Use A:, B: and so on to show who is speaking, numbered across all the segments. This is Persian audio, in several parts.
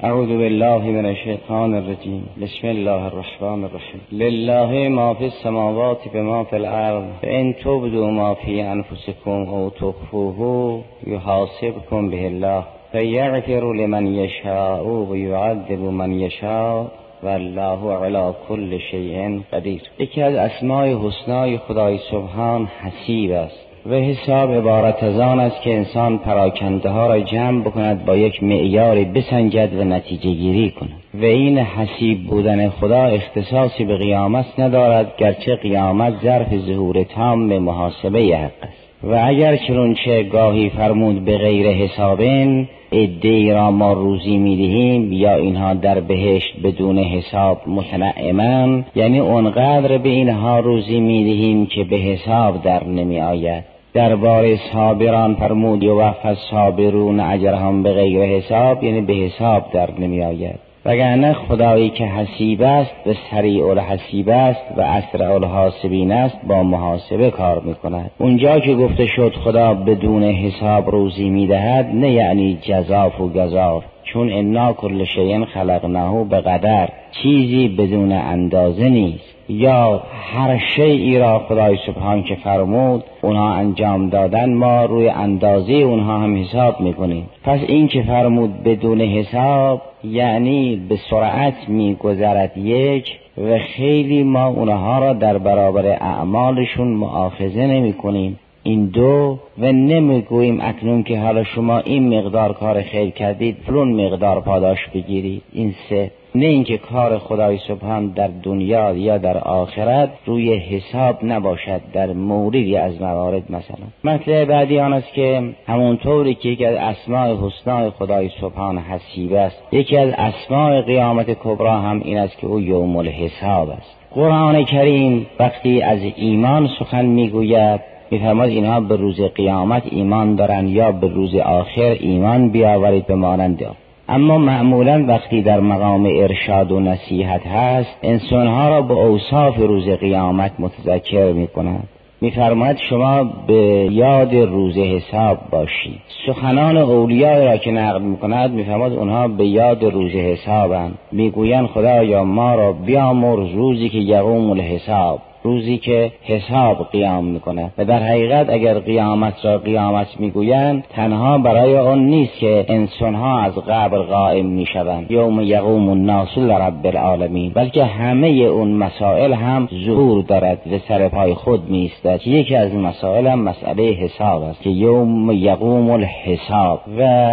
A: اعوذ بالله من الشیطان الرجیم. بسم الله الرحمن الرحیم. لله ما فی السماوات و ما فی الارض فان تبدوا ما فی انفسکم او تخفوه یحاسبکم به الله فیغفر لمن یشاء و یعذب من یشاء والله علی کل شیء قدیر. یکی از اسماء حسنای خدای سبحان حسیب است و حساب عبارت از آن است که انسان پراکنده ها را جمع بکند، با یک معیاری بسنجد و نتیجه گیری کند. و این حسیب بودن خدا اختصاصی به قیامت ندارد، گرچه قیامت ظرف ظهور تام به محاسبه حق است. و اگر چنانچه گاهی فرمود به غیر حسابین، عده‌ای را ما روزی میدهیم یا اینها در بهشت بدون حساب متنعمان، یعنی اونقدر به اینها روزی میدهیم که به حساب در نمی آید. درباره صابران فرمود یوفی الصابرون اجرهم به غیر حساب، یعنی به حساب در نمی آید. وگرنه خدایی که حسیب است و سریع الحسیب است و اسرع الحاسبین است، با محاسبه کار میکند. اونجا که گفته شد خدا بدون حساب روزی میدهد، نه یعنی جزاف و گزاف، چون انا کل شیء خلقناه به قدر، چیزی بدون اندازه نیست. یا هر شیئی را خدای سبحان که فرمود اونها انجام دادن، ما روی اندازه اونها هم حساب میکنیم. پس این که فرمود بدون حساب یعنی به سرعت میگذرد یک، و خیلی ما اونها را در برابر اعمالشون مؤاخذه نمی کنیم. این دو، و نمیگوییم اکنون که حالا شما این مقدار کار خیر کردید فلان مقدار پاداش بگیرید. این سه. نه اینکه کار خدای سبحان در دنیا یا در آخرت روی حساب نباشد در موردی از موارد. مثلا مطلب بعدی آن است که همونطوری که یکی از اسماء حسنای خدای سبحان حسیب است، یکی از اسماء قیامت کبری هم این است که او یوم الحساب است. قرآن کریم وقتی از ایمان سخن میگوید می‌فرماید اینها به روز قیامت ایمان دارند یا به روز آخر ایمان بیاورید به مانند. اما معمولا وقتی در مقام ارشاد و نصیحت هست، انسانها را به اوصاف روز قیامت متذکر می‌کند. می‌فرماید شما به یاد روز حساب باشید. سخنان اولیاء را که نقل می‌کند می‌فرماید اونها به یاد روز حسابند. میگویند خدایا ما را بیامرز روزی که یقوم الحساب، روزی که حساب قیام میکنه. و در حقیقت اگر قیامت را قیامت میگویند، تنها برای آن نیست که انسانها از قبر قائم میشوند یوم یقوم الناس لرب العالمین، بلکه همه اون مسائل هم ظهور دارد و سر پای خود میایستد. یکی از مسائل هم مسئله حساب است که یوم یقوم الحساب. و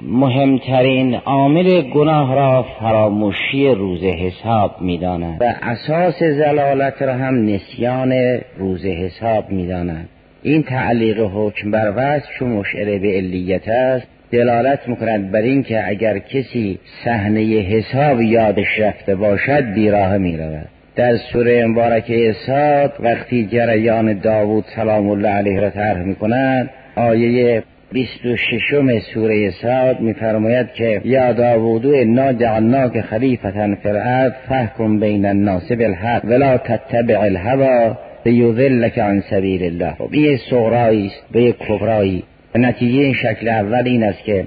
A: مهمترین عامل گناه را فراموشی روز حساب میدانند و اساس ضلالت را هم نسیان روز حساب می‌دانند. این تعلیق حکم بر وصف چون مشعر به علیت است، دلالت می‌کند بر این که اگر کسی صحنه حساب یادش رفته باشد بیراه می‌رود. در سوره مبارکه صاد وقتی جریان داوود سلام الله علیه را طرح می‌کند، آیه 26 سوره صاد می‌فرماید که یا داوود انا جعلناک خلیفة فی الارض فاحکم بین الناس بالحق ولا تتبع الهوى لیضلک عن سبیل الله. این صغرایی است به کبرایی. نتیجه این شکل اول این است که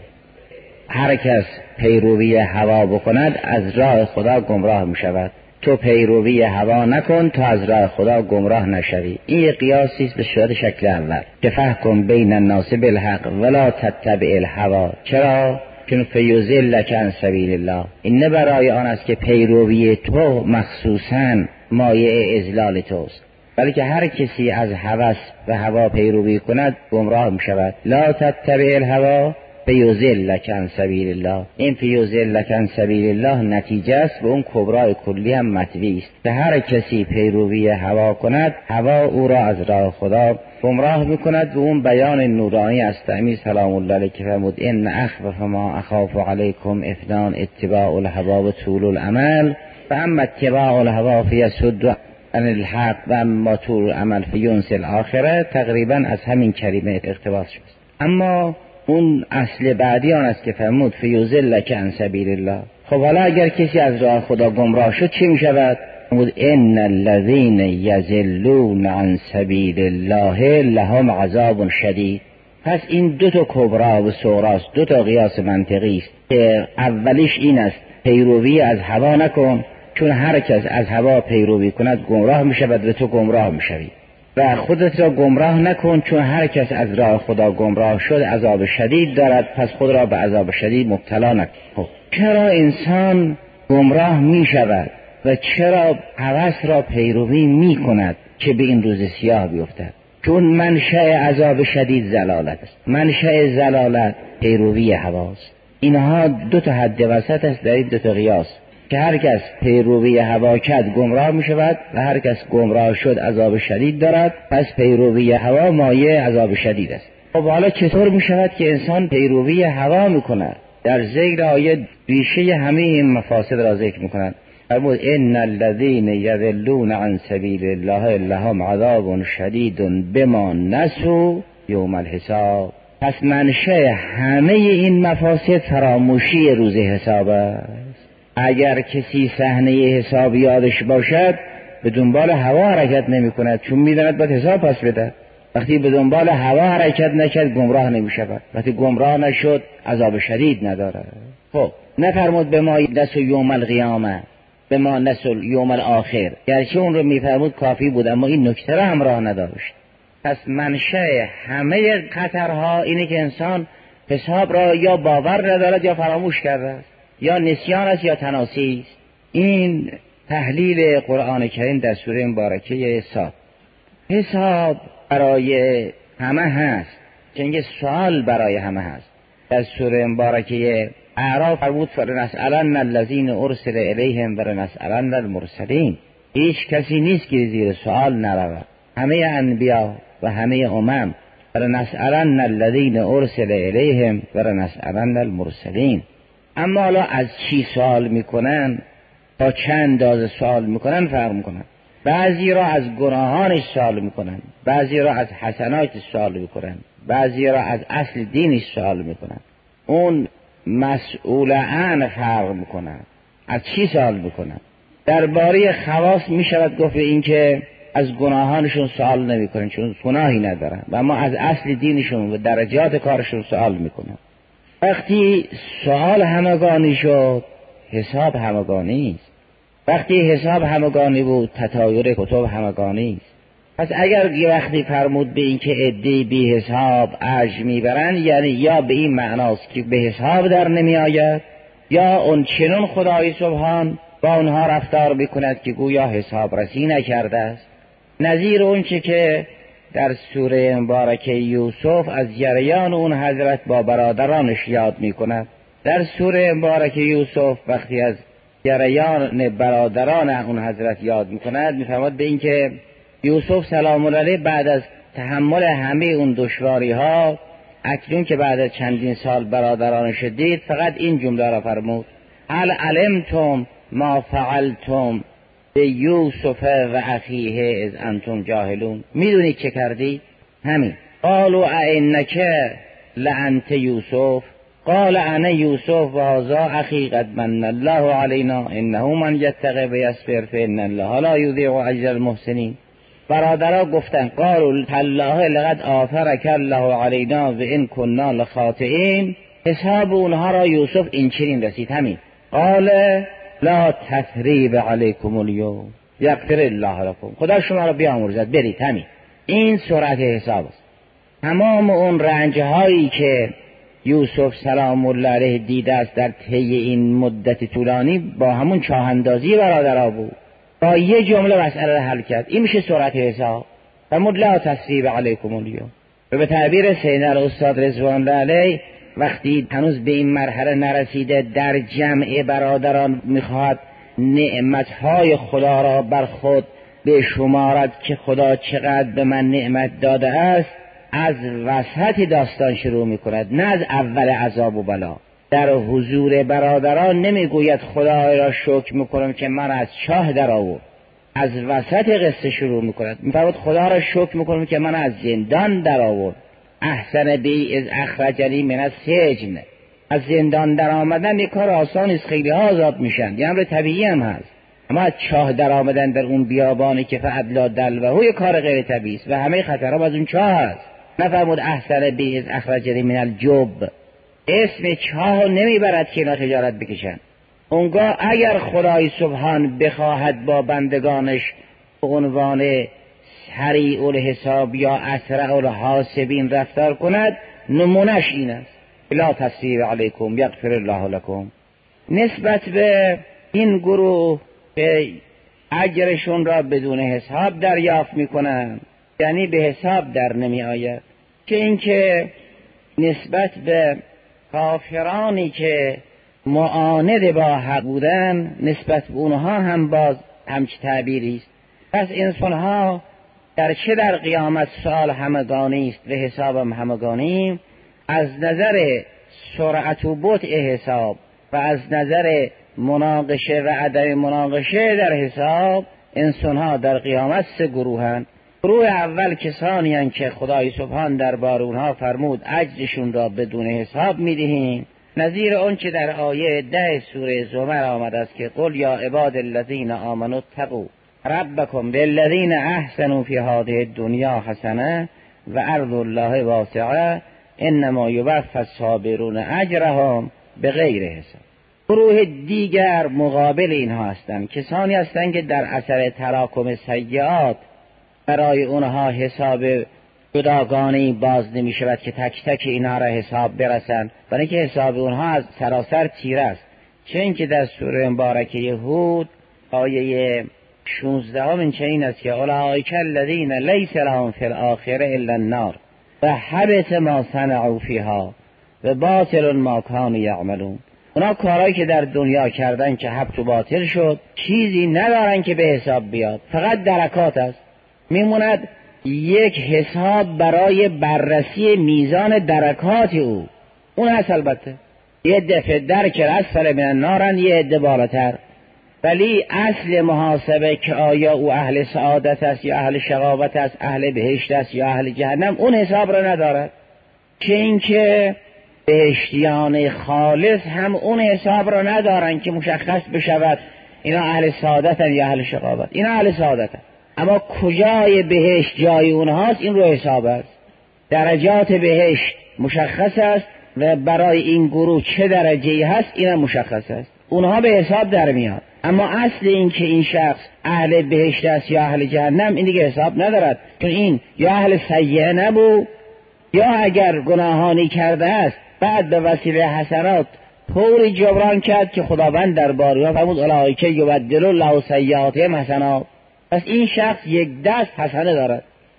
A: هر کس پیروی هوا بکند از راه خدا گمراه می‌شود. تو پیروی هوا نکن تا از راه خدا گمراه نشوی. این یک قیاسی است به صورت شکل اول که فحکم بین الناس بالحق ولا تتبع الهوى. چرا؟ چون فیضلک عن سبیل الله. این نه برای آن است که پیروی تو مخصوصاً مایه اضلال توست، بلکه هر کسی از هوس و هوا پیروی کند گمراه می شود. لا تتبع الهوى فیضلک عن سبیل الله. این فیضلک عن سبیل الله نتیجه است و اون کبرای کلی هم مطوی است که هر کسی پیروی هوا کند، هوا او را از راه خدا گمراه میکند. و اون بیان نورانی است امیر سلام الله علیه که فرمود ان اخوف ما اخاف علیکم اثنان اتباع الهوا و طول الامل، فاما اتباع الهوا فیصد عن الحق و اما طول الامل فینسی الاخره. تقریبا از همین کلمه اقتباس شد. اما اون اصل بعدی آن است که فرمود فیضلک عن سبیل الله. خب حالا اگر کسی از راه خدا گمراه شد چی می شود؟ فرمود ان الذین یضلون عن سبیل الله لهم عذاب شدید. پس این دو تا کبرا و صغرا است، دو تا قیاس منطقی است.
B: که اولیش این است پیروی از هوا نکن، چون هر کس از هوا پیروی کند گمراه میشود و تو گمراه میشوی، و خودت را گمراه نکن، چون هر کس از راه خدا گمراه شد عذاب شدید دارد، پس خود را به عذاب شدید مبتلا نکن. خب چرا انسان گمراه میشود و چرا هوس را پیروی میکند که به این روز سیاه بیفتد؟ چون منشأ عذاب شدید ضلالت است. منشأ ضلالت پیروی هواست. اینها دو تا حد وسط است در این دو تا قیاس، که هر کس پیروی هوا کرد گمراه می شود و هر کس گمراه شد عذاب شدید دارد، پس پیروی هوا مایه عذاب شدید است. خب حالا چطور می شود که انسان پیروی هوا می کند؟ در ذکر آیه ریشه همه این مفاسد را ذکر می کند. فرمود ان الذين يضلون عن سبيل الله لهم عذاب شدید بما نسوا یوم الحساب. پس منشأ همه این مفاسد فراموشی روز حساب است. اگر کسی صحنه حساب یادش باشد به دنبال هوا حرکت نمی کند، چون می داند باید حساب پس بده. وقتی به دنبال هوا حرکت نکرد گمراه نمی شود، وقتی گمراه نشد عذاب شدید ندارد. خب نفرمود به ما نسوا یوم القیامه، به ما نسوا یوم الاخر، گرچه اون رو می فرمود کافی بود، اما این نکته را همراه نداشت. پس منشأ همه خطرها اینه که انسان حساب را یا باور ندارد یا فراموش کرده است، یا نسیان است یا تناسی است. این تحلیل قرآن کریم در سوره مبارکه صاد. حساب برای همه هست، چنگه سوال برای همه هست. در سوره مبارکه اعراف فرمود فلنسألن الذین ارسل الیهم ولنسألن المرسلین. هیچ کسی نیست که زیر سوال نرود، همه انبیا و همه امم. ولنسألن الذین ارسل الیهم ولنسألن المرسلین. اما حالا از چی سوال میکنن، تا چند اندازه سوال میکنن فرق میکنن. بعضی را از گناهانش سوال میکنن، بعضی را از حسناتش سوال میکنن، بعضی را از اصل دینش سوال میکنن. اون مسئولان فرق میکنن. از چی سوال میکنن؟ درباره خواص میشود گفت این که از گناهانشون سوال نمیکنن چون گناهی ندارن، و اما از اصل دینشون و درجات کارشون سوال میکنن. وقتی سوال همگانی شد حساب همگانی است. وقتی حساب همگانی بود تطایر کتب همگانی است. پس اگر یه وقتی فرمود به این که عده‌ای بی حساب اجر میبرن، یعنی یا به این معناست که به حساب در نمی آید، یا اون چنون خدای سبحان با اونها رفتار میکند که گویا حساب رسی نکرده است. نظیر اون چه که در سوره مبارکه یوسف از جریان اون حضرت با برادرانش یاد میکند. در سوره مبارکه یوسف وقتی از جریان برادران اون حضرت یاد میکند میفرماد به این که یوسف سلام الله علیه بعد از تحمل همه اون دشواری ها، اکنون که بعد از چندین سال برادرانش دید، فقط این جمله را فرمود: هل علمتم ما فعلتم به یوسف و اخیه از انتم جاهلون؟ میدونید چه کردی؟ همین. قالوا ائنک لانت یوسف قال انا یوسف و هذا اخی قد من الله علینا انه من یتقی و یصبر فان الله لا یضیع اجر المحسنین. برادرها گفتن قالوا تالله لقد آثرک الله علینا و ان كنا لخاطئین. حساب اونها را یوسف این چنین رسید همین: قال لا تثریب علیکم الیوم یغفر الله لكم. خدا شما را بیامرزد، برید. همین. این سرعت حساب است. تمام اون رنجهایی که یوسف سلام الله علیه دیده است در طی این مدت طولانی با همون چاه اندازی برادرها بود، با یه جمله مسئله را حل کرد. این میشه سرعت حساب. فرمود لا تثریب علیکم الیوم. و به تعبیر سیدنا استاد رضوان الله علیه وقتی هنوز به این مرحله نرسیده در جمع برادران میخواهد نعمتهای خدا را بر خود به شمارد که خدا چقدر به من نعمت داده است، از وسط داستان شروع میکند، نه از اول عذاب و بلا. در حضور برادران نمیگوید خدا را شکر میکنم که من از چاه در آورد، از وسط قصه شروع میکند. میفرماید خدا را شکر میکنم که من از زندان در آورد. احسن بی از اخرجنی من السجن. از زندان در آمدن یک کار آسان است، خیلی ها آزاد میشن، یه امر طبیعی هم هست. اما از چاه در آمدن در اون بیابانی که فعدلا دلوه کار غیر طبیعی است و همه خطرها از اون چاه هست. نفرمود احسن بی از اخرجنی من الجب. اسم چاه نمیبرد که اینا تجارت بکشن. اونگاه اگر خدای سبحان بخواهد با بندگانش به عنوان سریع الحساب یا اسرع الحاسبین رفتار کند، نمونش این است: لا تثریب علیکم یغفر الله لکم. نسبت به این گروه که اجرشون را بدون حساب دریافت میکنن، یعنی به حساب در نمی آید، که اینکه نسبت به کافرانی که معاند با حق بودن، نسبت به اونها هم باز همچه تعبیری است. پس انسانها در چه در قیامت سؤال همگانی است و حساب هم همگانی. از نظر سرعت و بطء حساب و از نظر مناقشه و عدم مناقشه در حساب، انسانها در قیامت سه گروهند. گروه اول کسانی هستند که خدای سبحان درباره اونها فرمود اجرشون را بدون حساب میدهیم، نظیر اون که در آیه 10 سوره زمر آمده است که قل یا عباد الذین آمنوا اتقوا ربکم للذین احسنوا فی هذه الدنیا حسنه و ارض الله واسعه انما یوفی الصابرون اجرهم بغیر حساب. گروه دیگر مقابل اینها هستند، کسانی هستند که در اثر تراکم سیئات برای اونها حساب جداگانه‌ای باز نمی شود که تک تک اینها را حساب برسند، برای که حساب اونها از سراسر تیره است. چون که در سوره مبارکه هود آیه 16 این چنین است که اولئک الذین لیس لهم فی الاخره الا النار و حبط ما صنعوا فیها و باطل ما کانوا یعملون. اونا کارهایی که در دنیا کردن که حبط و باطل شد، چیزی ندارن که به حساب بیاد، فقط درکات است. میموند یک حساب برای بررسی میزان درکات او، اون هست. البته یه دفعه درک اسفل من النارن، یه عده بالاتر، ولی اصل محاسبه که آیا او اهل سعادت است یا اهل شقاوت است، اهل بهشت است یا اهل جهنم، اون حساب را ندارد. که اینکه بهشتیان خالص هم اون حساب را ندارن که مشخص بشود اینا اهل سعادتن یا اهل شقاوت. اینا اهل سعادتن، اما کجای بهشت جای اونهاست این رو حساب است. درجات بهشت مشخص است و برای این گروه چه درجه‌ای هست این مشخص است، اونها به حساب در میاد. اما اصل این که این شخص اهل بهشت است یا اهل جهنم این دیگه حساب ندارد، چون این یا اهل سیئه نبود یا اگر گناهانی کرده است بعد به وسیله حسنات طوری جبران کرد که خداوند در بارها فرمود اولئک یبدل الله سیئاتهم حسنات. پس این شخص یک دست حسنه دارد.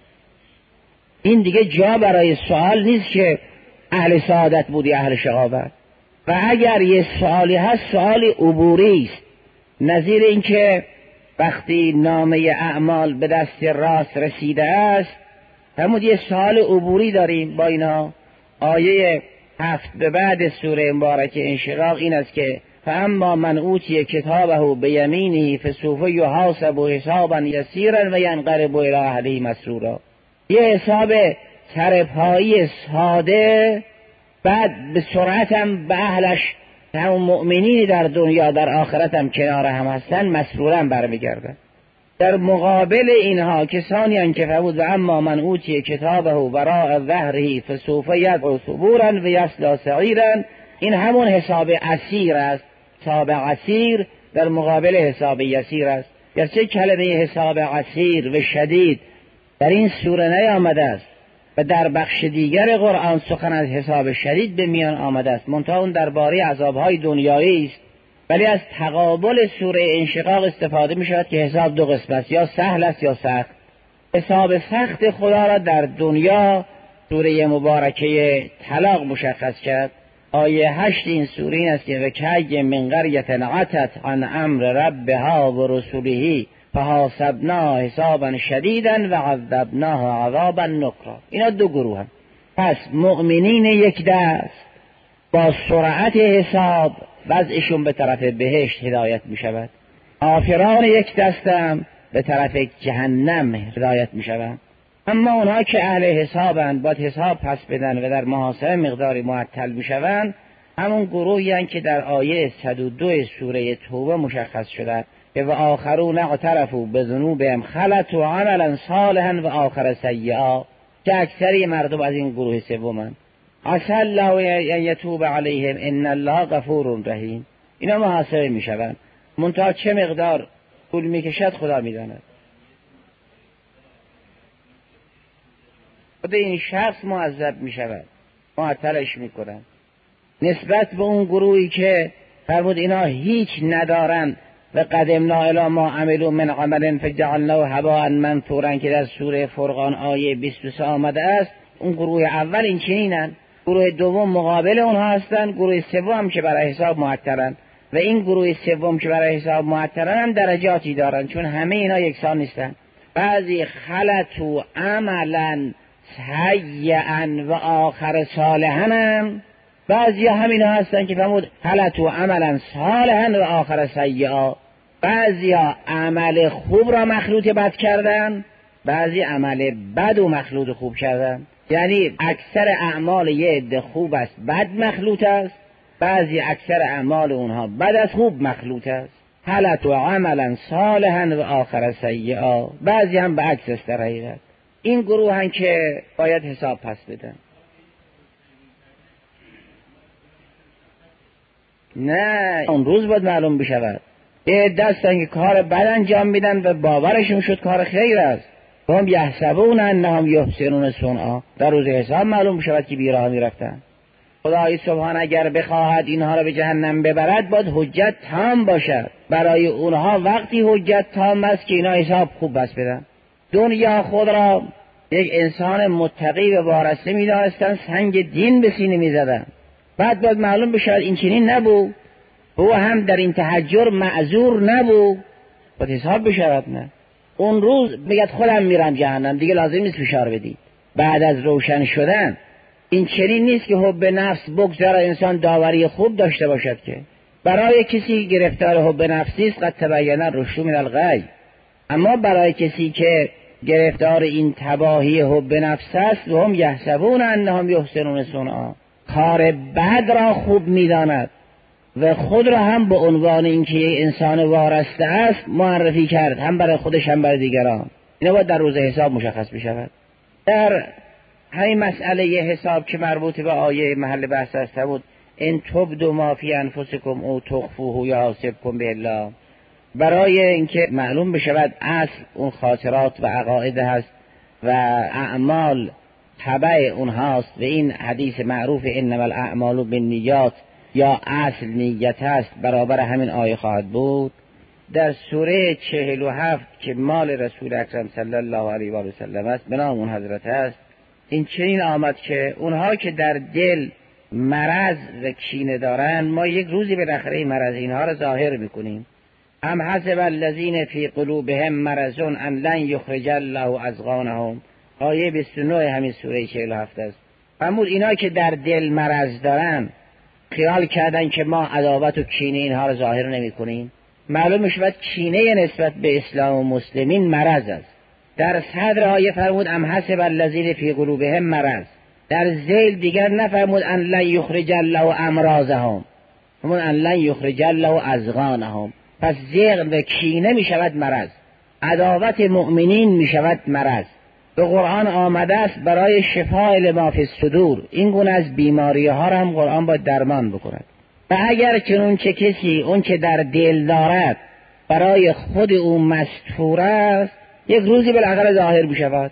B: این دیگه جا برای سوال نیست که اهل سعادت بودی اهل شقاوت. و اگر یه سوالی هست سوالی عبوری است، نظیر این که وقتی نامه اعمال به دست راست رسیده است همون یه سوال عبوری داریم با اینا. آیه 7 به بعد سوره مبارکه انشقاق این است که فاما من اوتی کتابه بیمینه فسوف یحاسب حسابا یسیرا و ینقلب الی اهله مسرورا. یه حساب سرپایی ساده، بعد به سرعت هم به اهلش همون مؤمنین در دنیا در آخرت هم کنار هم هستن مسرورا برمیگردن. در مقابل اینها کسانی هستند که فرمود و اما من اوتی کتابه وراء ظهره فسوف یدعو ثبورا و یصلی سعیرا. این همون حساب عسیر است. حساب عسیر در مقابل حساب یسیر است. گرچه کلمه حساب عسیر و شدید در این سوره نیامده است و در بخش دیگر قرآن سخن از حساب شدید به میان آمده است، منتها اون درباره عذابهای دنیایی است. ولی از تقابل سوره انشقاق استفاده می شود که حساب دو قسم است، یا سهل است یا سخت. حساب سخت خدا را در دنیا سوره مبارکه طلاق مشخص کرد. آیه 8 این سوره این است که وکی من قریة عتت عن امر ربها و رسوله فحاسبناها حسابا شدیدا و عذبناها عذابا نکرا. اینا دو گروه هم. پس مؤمنین یک دست با سرعت حساب وضعشون به طرف بهشت هدایت می شود، کافران یک دستم به طرف جهنم هدایت می شود. اما اونها که اهل حسابند باید حساب پس بدن و در محاسبه مقداری معطل می شوند، همون گروهی هستند که در آیه 102 سوره توبه مشخص شده که و آخرون اعترفوا بذنوبهم خلطوا عملا صالحا و آخر سیئا، که اکثری مردم از این گروه سومند. عسى الله ان یتوب علیهم ان الله غفور رحیم. اینا محاسبه میشوند، منتها چه مقدار طول میکشد خدا میداند. خود این شخص معذب میشود، معطلش میکنند نسبت به اون گروهی که فرمود اینا هیچ ندارند و قدمنا الی ما عملوا من عمل فجعلناه هباء منثورا که در سوره فرقان آیه 23 آمده است. اون گروه اول این چنینن، گروه دوم مقابل اونها هستند، گروه سوم که برای حساب معطلن و این گروه سوم که برای حساب معطلن هم درجاتی دارن، چون همه اینا یکسان نیستن. بعضی خلطوا عملا سیئا و آخر صالحا هم، بعضی همینا هستن که فرمود خلطوا عملا صالحا و آخر سیئا. بعضی عمل خوب را مخلوط بد کردن، بعضی عمل بد و مخلوط خوب کردن. یعنی اکثر اعمال یه عده خوب است بد مخلوط است، بعضی اکثر اعمال اونها بد از خوب مخلوط است. خلطوا عملا صالحا و آخر سیئا. بعضی هم به عکس است در حقیقت. این گروه هم که باید حساب پس بدن. نه، اون روز باید معلوم بشود. یه دستن که کار بد انجام میدن و باورشون شد کار خیر است، هم یحسبون انهم یحسنون صنعا. در روز حساب معلوم بشود که بیراه میرفتن. خدای سبحان اگر بخواهد اینها را به جهنم ببرد باید حجت تام باشد. برای اونها وقتی حجت تام است که اینا حساب خوب بس بدن. دنیا خود را یک انسان متقی و وارسته می‌دانستند، سنگ دین به سینه می‌زدند. بعد باید معلوم بشود این چنین نبود، او هم در این تحجر معذور نبود، باید حساب بشود. نه، اون روز میگه خودم میرم جهنم، دیگه لازم نیست فشار بدید. بعد از روشن شدن این چنین نیست که حب نفس بگذاره انسان داوری خوب داشته باشد. که برای کسی گرفتار حب نفسی است قد تبین الرشد من الغی، اما برای کسی که گرفتار این تباهی حب نفس است و هم یحسبون انهم یحسنون صنعا، کار بد را خوب میداند و خود را هم به عنوان اینکه یک انسان وارسته است معرفی کرد، هم برای خودش هم برای دیگران. اینا باید در روز حساب مشخص بشود. در همین مسئله حساب که مربوط به آیه محل بحث است بود ان تبدوا ما فی انفسکم او تخفوه یحاسبکم بالله، برای اینکه معلوم بشود اصل اون خاطرات و عقاید هست و اعمال تبع اونهاست و این حدیث معروف انما الاعمال بالنیات یا اصل نیت است برابر همین آیه خواهد بود. در سوره 47 که مال رسول اکرم صلی الله علیه و سلم است به نام اون حضرت است، این چنین آمد که اونها که در دل مرض و کینه دارن ما یک روزی بالاخره این مرض اینها را ظاهر میکنیم. ام حسب الذین فی قلوبهم مرض ان لن یخرج الله اضغانهم، آیه 29 همین سوره 47 است. فرمود اینا که در دل مرض دارن خیال کردن که ما عداوت و کینه اینها را ظاهر نمی کنیم. معلوم میشود کینه نسبت به اسلام و مسلمین مرض است. در صدر آیه فرمود ام حسب الذین فی قلوبهم مرض، در ذیل دیگر نفرمود ان لن یخرج الله امراضهم، فرمود ان لن یخرج الله اضغانهم. پس ذیل و کینه میشود مرض، عداوت مؤمنین میشود مرض. به قرآن آمده است برای شفاء لما فی الصدور، این گونه از بیماری ها را هم قرآن باید درمان بکند. و اگر چنون چه کسی اون که در دل دارد برای خود او مستور است یک روزی بالاخره ظاهر بشود.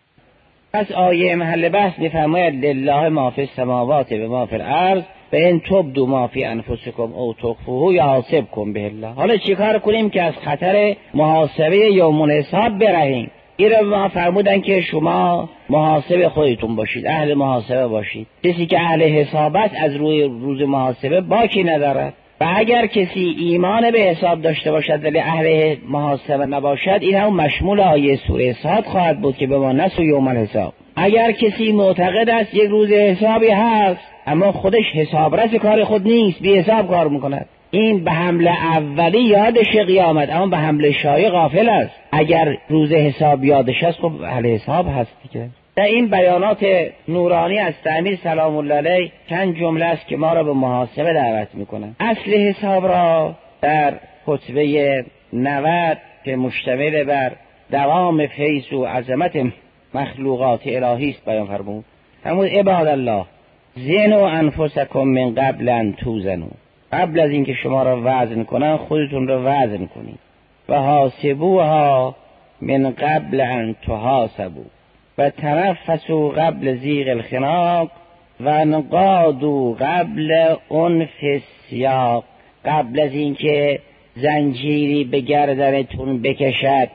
B: پس آیه محل بحث میفرماید لله ما فی السماوات و ما فی الارض و ان تبدوا ما فی انفسکم او تخفوه یحاسبکم به الله. حالا چیکار کنیم که از خطر محاسبه یوم الحساب برهیم؟ این رو ما فرمودن که شما محاسب خودتون باشید، اهل محاسبه باشید. کسی که اهل حساب است از روی روز محاسبه باکی ندارد. و اگر کسی ایمان به حساب داشته باشد ولی اهل محاسبه نباشد، این هم مشمول آیه سوره صاد خواهد بود که به ما نسوا یوم الحساب. اگر کسی معتقد است یک روز حسابی هست اما خودش حسابرس کار خود نیست، بی حساب کار میکند، این به حمله اولی یادش قیامت اما به حمله شایع غافل است. اگر روز حساب یادش است خب اهل حساب هست دیگه. در این بیانات نورانی از امیر سلام الله علیه چند جمله است که ما را به محاسبه دعوت میکنه. اصل حساب را در خطبه 90 که مشتمل بر دوام فیض و عظمت مخلوقات الهی است بیان فرمود. فرمود عباد الله
A: زنوا انفسکم من قبل ان توزنوا، قبل از اینکه شما را وزن کنن خودتون را وزن کنید. و حاسبوها من قبل ان تحاسبوا و تنفسوا قبل زیغ الخناق و انقادوا قبل عنف السیاق، قبل از اینکه زنجیری به گردنتون بکشد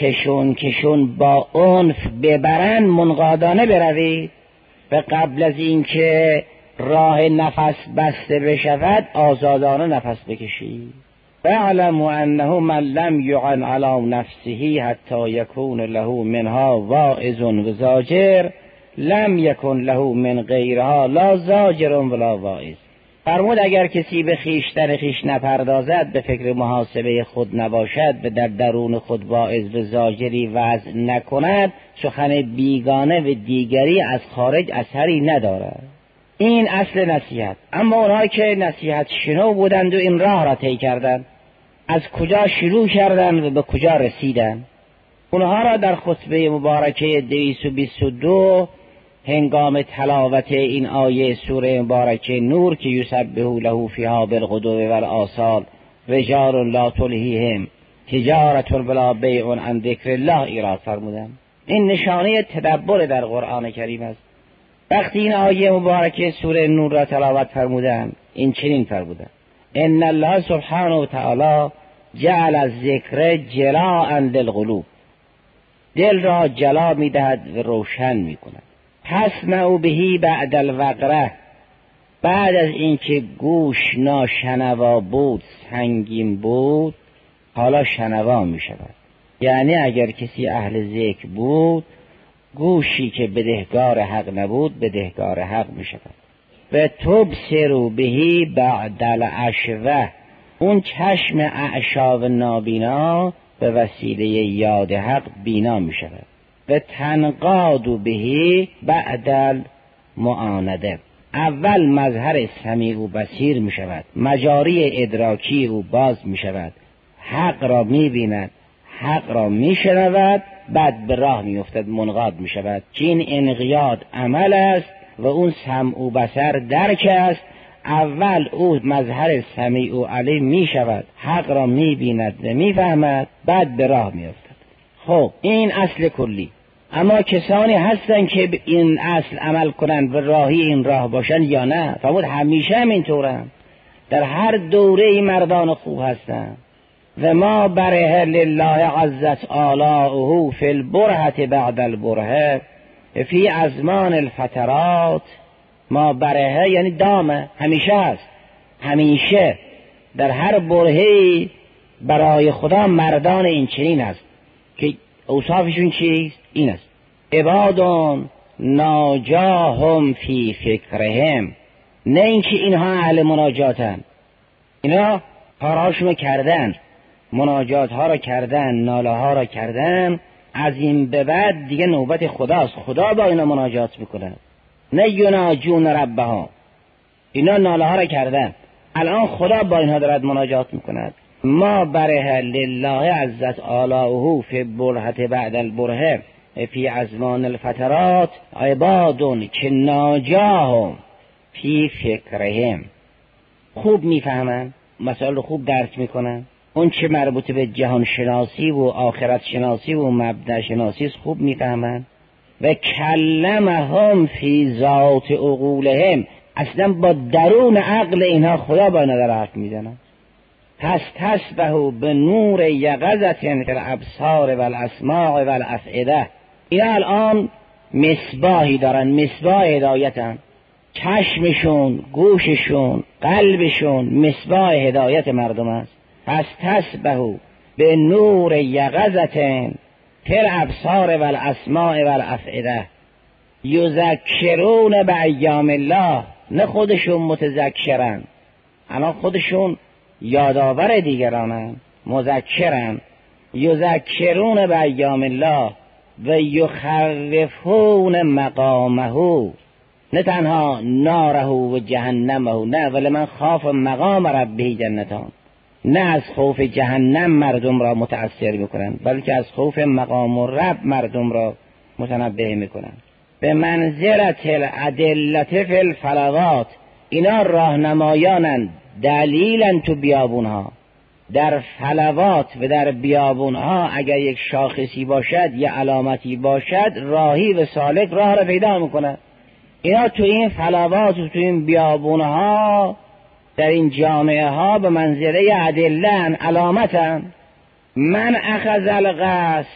A: کشون با عنف ببرن منقادانه بروید، و قبل از اینکه راه نفس بسته بشود آزادانه نفس بکشید. فاعلموا انه من لم یعن علی نفسه حتی یکون له منها واعظ و زاجر لم یکن له من غیرها لا زاجر ولا واعظ. فرمود اگر کسی به خویشتن خویش نپردازد، به فکر محاسبه خود نباشد، به در درون خود واعظ و زاجری وضع نکند، سخن بیگانه و دیگری از خارج اثری ندارد. این اصل نصیحت. اما اونها که نصیحت شنو بودند و این راه را طی کردند، از کجا شروع کردند و به کجا رسیدند، اونها را در خطبه مبارکه 222 هنگام تلاوت این آیه سوره مبارکه نور که یسبح له فیها بالغدو والآصال رجال لا تلهیهم تجارت ولا بیع عن ذکر الله ایراد فرمودند. این نشانه تدبر در قرآن کریم است. وقتی این آیه مبارکه سوره نور را تلاوت فرمودند، این چنین فرمودند: ان الله سبحانه و تعالی جعل الذکر جلاء للقلوب، دل را جلا می‌دهد و روشن می‌کند. تسمع بهی بعد الوقره، بعد از اینکه گوش ناشنوا بود، سنگین بود، حالا شنوا می شود. یعنی اگر کسی اهل ذکر بود، گوشی که بدهکار حق نبود بدهکار حق می شود. و تبصر بهی بعد العشوه، اون چشم اعشاب نابینا به وسیله یاد حق بینا می شود. و تنقاد بهی بعد المعانده، اول مظهر سمیع و بصیر می شود، مجاری ادراکی او باز می شود، حق را می بیند، حق را می شنود، بعد به راه می افتد، منقاد می شود. که این انقیاد عمل است و اون سمع و بصر درک است. اول او مظهر سمیع و علیم می شود، حق را می بیند و می فهمد، بعد به راه می افتد. خب این اصل کلی. اما کسانی هستن که این اصل عمل کنند و راهی این راه باشن یا نه؟ فرمود همیشه هم اینطورن، در هر دوره مردان خوب هستن. و ما بره لله عزت آلاؤه فی البرهة بعد البرهة فی ازمان الفترات. ما بره یعنی دامه، همیشه هست، همیشه در هر برهه‌ای برای خدا مردان این چنین هست که اوصافشون چیست؟ این است: عبادون ناجاهم فی فکرهم، نه اینکه اینها اهل مناجاتن، اینا کارهاشون کردن، مناجات ها را کردن، ناله ها را کردن، از این به بعد دیگه نوبت خداست، خدا با اینا مناجات میکنه. نه یناجون ربها، اینا ناله ها را کردن، الان خدا با اینها دارد مناجات میکند. ما بره لله عزت آلاؤه فی البرهة بعد البرهة فی ازمان الفترات عبادون که ناجاهم فی فکرهم، خوب میفهمن، مسائل خوب درک میکنن، اون چه مربوط به جهان شناسی و آخرت شناسی و مبدأ شناسی خوب میفهمن. و کلمهم فی ذات عقولهم، اصلا با درون عقل اینها خدا با اینا در حرف میزنن. پس تسبح به نور یقظة فی الابصار و الاسماع و الافئده، اینا الان مصباحی دارن، مصباح هدایتن، چشمشون، گوششون، قلبشون مصباح هدایت مردم است. پس تسبح به نور یقظة فی الابصار و الاسماع و الافئده یذکرون بایام الله، نه خودشون متذکرن، اما خودشون یادآور دیگرانن، مذکرن. یذکرون بایام الله و یخوفون مقامه، نه تنها ناره و جهنمه، نه ولی من خاف مقام ربه جنتان، نه از خوف جهنم مردم را متأثر میکنن، بلکه از خوف مقام رب مردم را متنبه میکنن.
B: به منزلت الادلت فی الفلوات، اینا راهنمایانند، دلیلن تو بیابونها. در فلوات و در بیابونها اگر یک شاخصی باشد یا علامتی باشد، راهی و سالک راه را پیدا میکنه. اینا تو این فلوات و تو این بیابونها در این جامعه ها به منزله ادله‌اند، علامتند. من اخذ القصد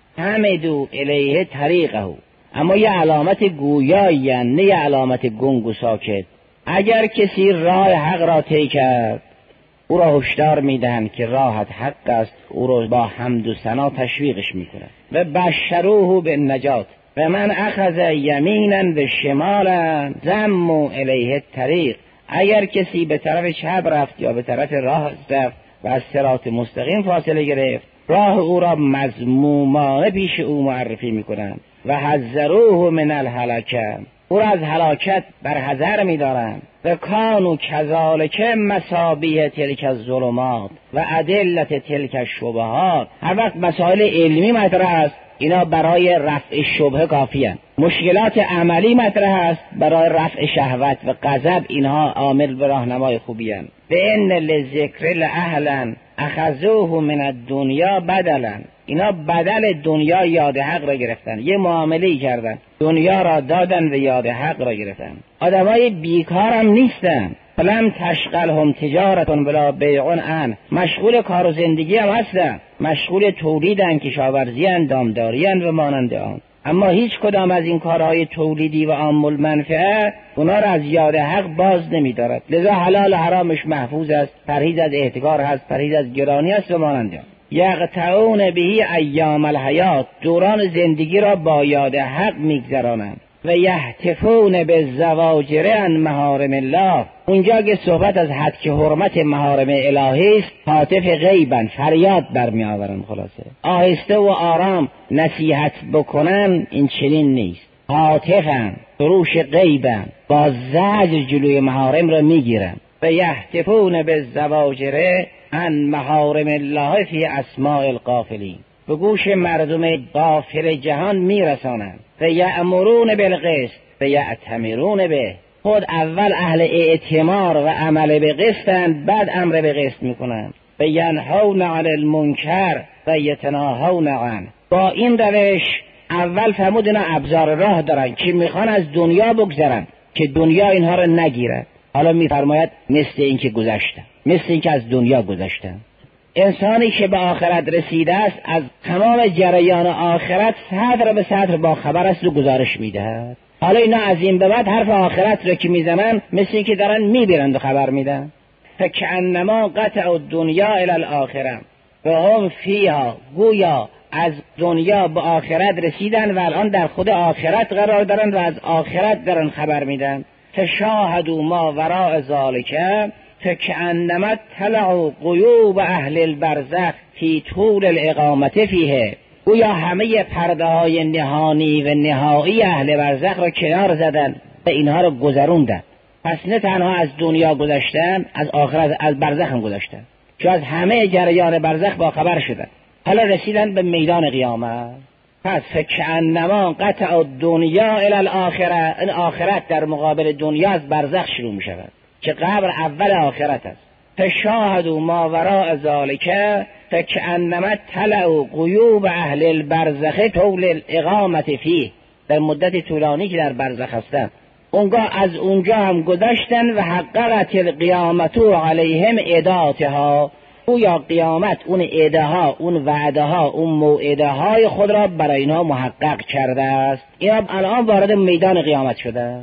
B: حمدوا الیه طریقه، اما یه علامت گویایی، نه یه علامت گنگ و ساکت. اگر کسی راه حق را طی کرد، او را هشدار میدهند که راهت حق است، او را با حمد و ثنا تشویقش میکنه و بشروه بالنجات. و من اخذ یمینا و شمالا ذموا الیه الطریق، اگر کسی به طرف چپ رفت یا به طرف راست رفت و از صراط مستقیم فاصله گرفت، راه او را مذمومانه پیش او معرفی میکنند و حذروه من الهلکه، او را از هلاکت برحذر می‌دارند. و کانوا کذالک مصابیح تلک الظلمات و ادلت تلک الشبهات. هر وقت مسائل علمی مطرح است، اینا برای رفع شبهه کافی‌اند. مشکلات عملی مطرح است، برای رفع شهوت و غضب اینها عامل و راهنمای خوبی‌اند. و ان للذکر لاهلا اخذوه من الدنیا بدلا، اینا بدل دنیا یاد حق را گرفتن، یه معامله‌ای کردن، دنیا را دادن و یاد حق را گرفتن. آدمای بیکار هم نیستن، فلم تشغلهم تجارت ولا بیع عنه، مشغول کار و زندگی هم هستن، مشغول تولیدن، کشاورزی، دامداری و مانند آن. اما هیچ کدام از این کارهای تولیدی و عام المنفعه اونا را از یاد حق باز نمی‌دارد. لذا حلال حرامش محفوظ است، پرهیز از احتکار هست، پرهیز از گرانی است و مانند آن. یقطعون به ایام الحیات، دوران زندگی را با یاد حق میگذرانند. و یهتفون بالزواجر عن محارم الله، اونجا که صحبت از حد که حرمت محارم الهی است، هاتف غیبن، فریاد برمی آورند. خلاصه آهسته و آرام نصیحت بکنن، این چنین نیست. هاتفن، سروش غیبن، با زجر جلوی محارم را میگیرن. و یهتفون بالزواجر عن محارم الله فی اسماع الغافلین، به گوش مردم غافل جهان میرسانند. و یأمرون بالقسط و یأتمرون به، خود اول اهل اعتمار و عمل به قسطند، بعد امر به قسط میکنند. و ینهون عن المنکر و یتناهون عنه، با این روش اول فرمود اینا ابزار راه دارن که میخوان از دنیا بگذرن که دنیا اینها رو نگیرد. حالا میفرماید مثل این که گذشتن، مثل این که از دنیا گذشتن. انسانی که به آخرت رسیده است از تمام جریان آخرت سطر به سطر با خبر است و گزارش میدهد. حالا اینا از این به بعد حرف آخرت رو که میزنن مثل این که دارن میبینند و خبر میدن. فکأنما قطع الدنیا الی الاخره و هم فیها، گویا از دنیا به آخرت رسیدن و الان در خود آخرت قرار دارن و از آخرت دارن خبر میدن. فشاهدوا ما وراء ذلک فکأنما اطلعوا غیوب اهل البرزخ فی طول الاقامت فیه، گویا همه پرده های نهانی و نهایی اهل برزخ را کنار زدن و اینها را گذروندن. پس نه تنها از دنیا گذشتن، از آخرت، از برزخ هم گذشتن، چون از همه جریان برزخ با خبر شدن. حالا رسیدن به میدان قیامت. پس فکأنما قطع الدنیا الی الاخره، این آخرت در مقابل دنیا از برزخ شروع می شود که قبر اول آخرت است. فشاهدوا ما وراء ذلک فکأنما اطلعوا غیوب اهل البرزخ طول الاقامت فیه، در مدت طولانی که در برزخ هستند. اونگاه از اونجا هم گذشتن و حققت القیامت علیهم عداتها، او یا قیامت اون عده ها، اون وعده ها، اون موعده های خود را برای اینها محقق کرده است. اینا الان وارد میدان قیامت شده.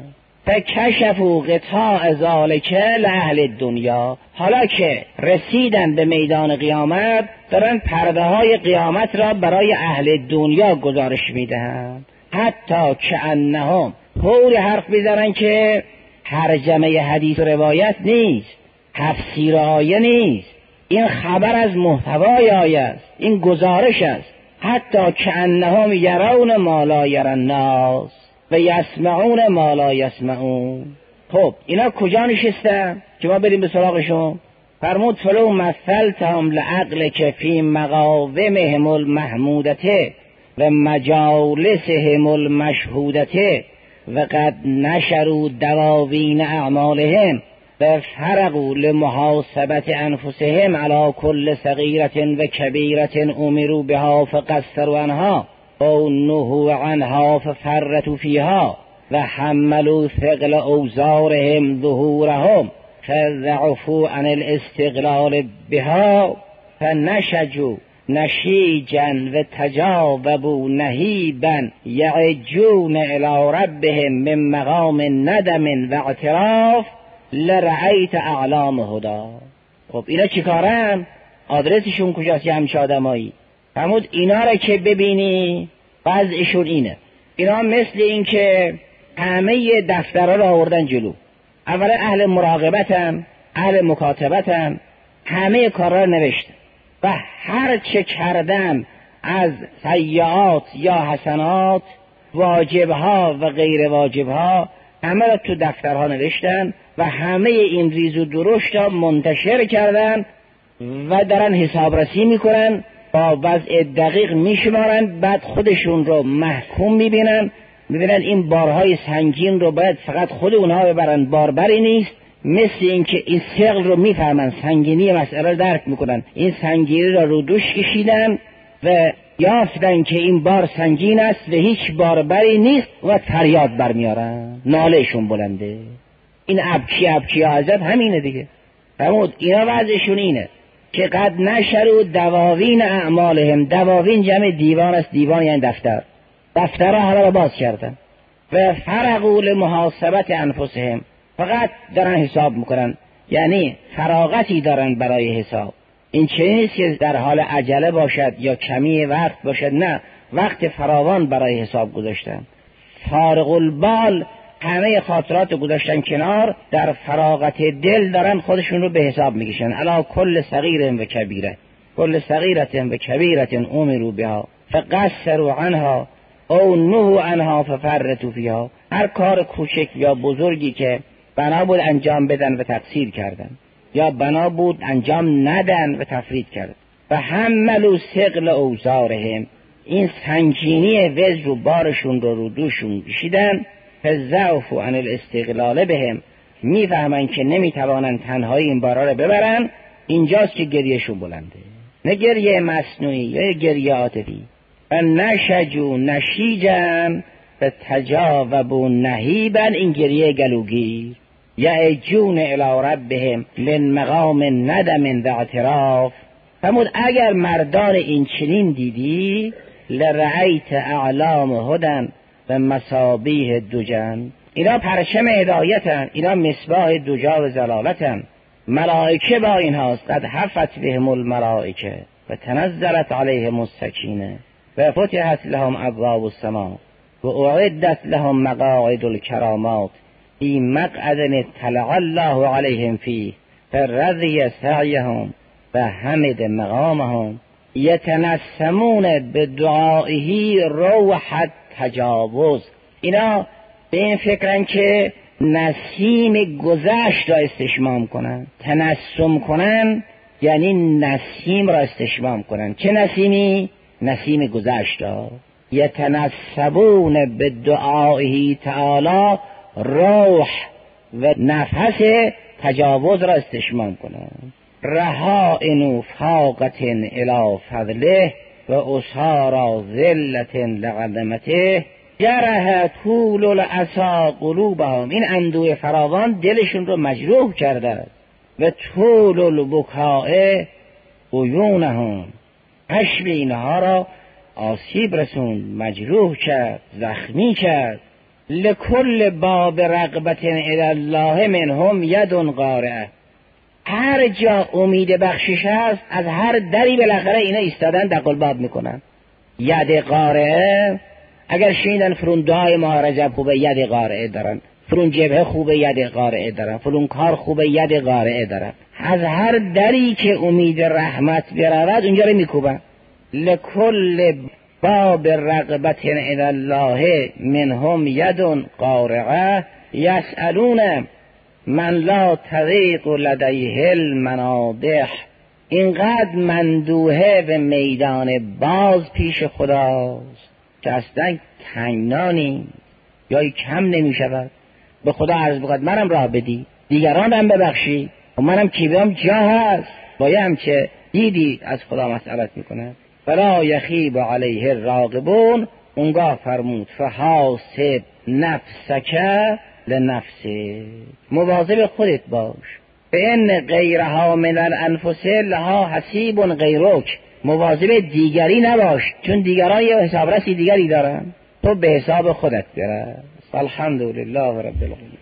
B: فکشفوا غطاء ذلک لأهل الدنیا، حالا که رسیدن به میدان قیامت دارن پرده های قیامت را برای اهل دنیا گزارش میدهند. حتی کأنهم، طوری حرف میزنن که ترجمه حدیث و روایت نیست، تفسیر آیه نیست، این خبر از محتوای آیه است، این گزارش است. حتی کأنهم یرون ما لا یری الناس و یسمعون ما لا یسمعون. خب اینا کجا نشستن که ما بریم به سراغشون؟ فرمود فلو مثلتهم لعقلک فی مقاومهم المحمودته و مجالسهم المشهودته و قد نشروا دواوین اعمالهم و فرقوا لمحاسبت انفسهم علی کل صغیرة و کبیرة امروا بها فقصروا عنها او نهوا عنها ففرطوا فیها و حملوا ثقل اوزارهم ظهورهم فضعفوا عن الاستقلال بها فنشجوا نشیجا و تجاوبوا نهیبا یعجون الی ربهم من مقام ندم و اعتراف لرأیت اعلام هدا. خب اینا چی کارن؟ آدرسشون کجاست؟ یه همچه آدمایی فرمود اینا را که ببینی وضعشون اینه. اینا مثل این که همه دفترها را آوردن جلو، اولا اهل مراقبتن، اهل مکاتبتن، همه کارا را نوشتن و هر چه کردن از سیئات یا حسنات، واجبها و غیر واجبها، همه را تو دفترها نوشتن و همه این ریز و درشت را منتشر کردن و دارن حسابرسی میکنن، با وضع دقیق میشمارن، بعد خودشون رو محکوم میبینن این بارهای سنگین رو باید فقط خود اونها ببرن، باربری نیست. مثل این که این ثقل رو میفهمن، سنگینی مسئله رو درک میکنن، این سنگینی را رو دوش کشیدن و یافتن که این بار سنگین است و هیچ باربری نیست و فریاد برمیارن، نالهشون بلنده. این ابکی حضرت همینه دیگه. فرمود اینا وضعشون اینه که قد نشروا دواوین اعمالهم. دواوین جمع دیوان است، دیوان یعنی دفتر، دفترها همه را باز کردن و فرقوا لمحاسبت انفسهم، فقط دارن حساب میکنن، یعنی فراغتی دارن برای حساب. این چه نیست که در حال عجله باشد یا کمی وقت باشد، نه، وقت فراوان برای حساب گذاشتن. فارغ البال، همه خاطرات گذاشتن کنار، در فراغت دل دارن خودشون رو به حساب میکشن. علی کل صغیر و کبیره، کل صغیرة و کبیرة امروا بها فقصروا عنها او نهوا عنها ففرطوا فیها. هر کار کوچک یا بزرگی که بنا بود انجام بدن و تقصیر کردن، یا بنا بود انجام ندن و تفرید کردن. و حملوا ثقل اوزارهم، این سنگینی وزر و بارشون رو دوشون کشیدن. فضعفوا عن الاستقلال بهم، میفهمن که نمیتوانن تنهایی این بارا رو ببرن. اینجاست که گریهشون بلنده، نه گریه مصنوعی یا گریه عاطفی. و نشجوا نشیجا و تجاوبوا نهیبا، این گریه گلوگیر. یعجون الی ربهم من مقام ندم و اعتراف. فرمود اگر مردان این چنین دیدی لرأیت اعلام هدن و مصابیح دجن. اینا پرچم هدایتن، اینا مصباح دجا و زلالتن. ملائکه با این هاست، قد حفت بهم الملائکه و تنزلت علیهم السکینه و فتحت لهم ابواب السماء و اعدت لهم مقاعد الکرامات فی مقعد اطلع الله علیهم فیه فرضی سعیهم و حمد مقامهم یتنسمون بدعائه روح تجاوز. اینا به این فکرن که نسیم گذشت را استشمام کنن. تنسم کنن یعنی نسیم را استشمام کنن. چه نسیمی؟ نسیم گذشت را. یتنسبون بدعائه تعالی روح و نفس تجاوز را استشمام کنن. رهائن فاقة الی فضله و اسارا ذلة لقدمته جرح طول العصا قلوبهم. این اندوه فراوان دلشون رو مجروح کرده و طول البکاء عیونهم، اشک اینها را آسیب رسوند، مجروح کرد، زخمی کرد. لکل باب رغبت الی الله منهم ید قارعه. هر جا امید بخشش هست، از هر دری بالاخره اینا ایستادن دق الباب میکنن. ید قارعه، اگر شنیدن فرون دعای ماه رجب خوبه، ید قارعه دارن. فرون جبهه خوبه، ید قارعه دارن. فرون کار خوبه، ید قارعه دارن. از هر دری که امید رحمت برود اونجا رو میکوبن. لکل باب رغبت الی الله منهم ید قارعه یسألون من لا طریق لدیه المنادح. اینقدر مندوحه به میدان باز پیش خداست که اصلا تنگنانی، یا کم نمی شود. به خدا عرض بخواد منم راه بدی، دیگران هم ببخشی، و منم کی بیام جا هست بایم که دیدی از خدا مسئلت میکنه. فلا یخیب علیه الراقبون، اونگاه فرمود فحاسب نفسک لنفسه، مواظب خودت باش. فان غیرها من الانفس لها حسیب غیرک، مواظب دیگری نباش چون دیگران یه حسابرسی دیگری دارن، تو به حساب خودت برس. الحمدلله رب العالمین.